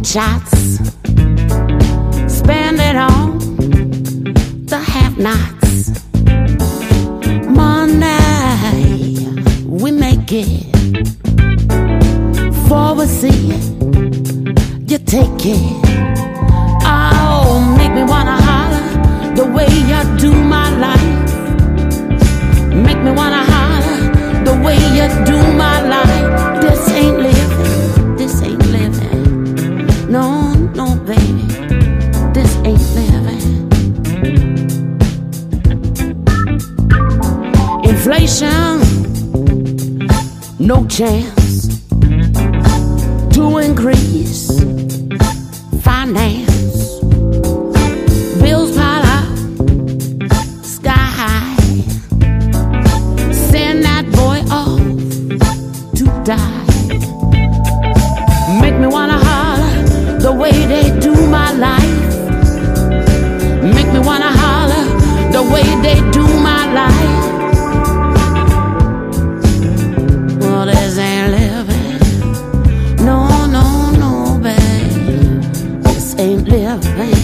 shots, spend it on the have-nots. Monday, we make it. Forward, see it, you take it. Oh, make me wanna holler the way you do my life. Make me wanna holler the way you do my life. This ain't living, this ain't living. No, no, baby, this ain't living. Inflation, no chance to increase finance. Bills pile up, sky high. Send that boy off to die. Make me wanna holler the way they do my life. Make me wanna holler the way they do my life. Well, this ain't living. No, no, no, babe. This ain't living.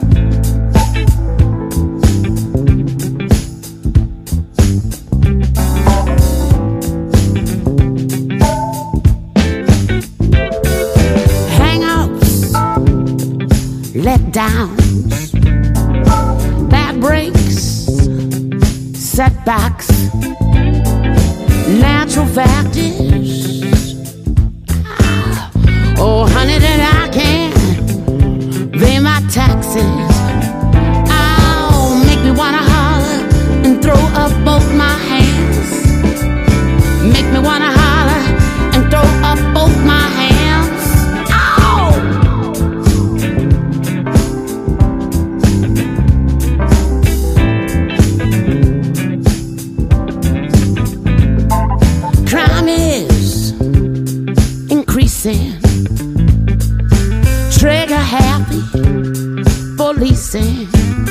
Letdowns, bad breaks, setbacks, natural factors. Oh, honey, that I can't pay my taxes. Oh, make me wanna holler and throw up both my hands. Make me wanna holler and throw up both my hands. Trigger happy policing.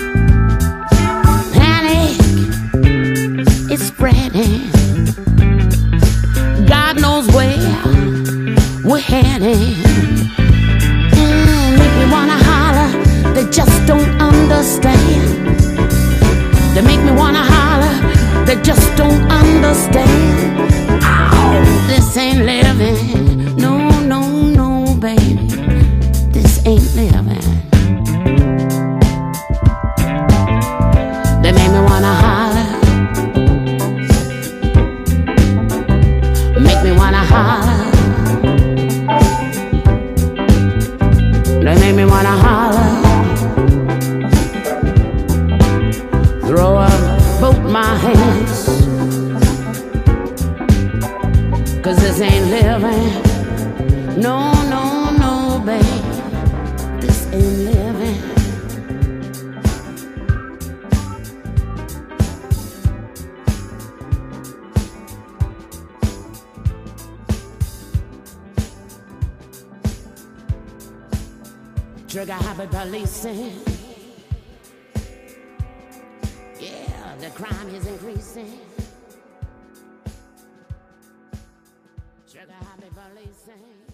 Panic is spreading. God knows where we're heading. Make me wanna holler, they just don't understand. They make me wanna holler, they just don't understand. Oh, this ain't living. No, no, no, baby, this ain't living. They make me wanna holler, make me wanna holler. They make me wanna holler, throw up both my hands. 'Cause this ain't living. No, no, no, babe, this ain't living. Trigger happy policing. Yeah, the crime is increasing. Trigger happy policing.